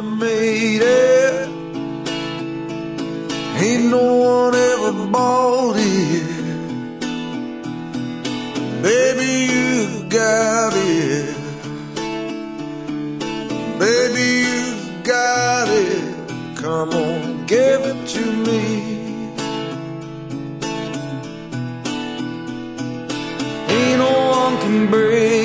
made it. Ain't no one ever bought it. Baby, you got it. Baby, you got it. Come on, give it to me. Ain't no one can break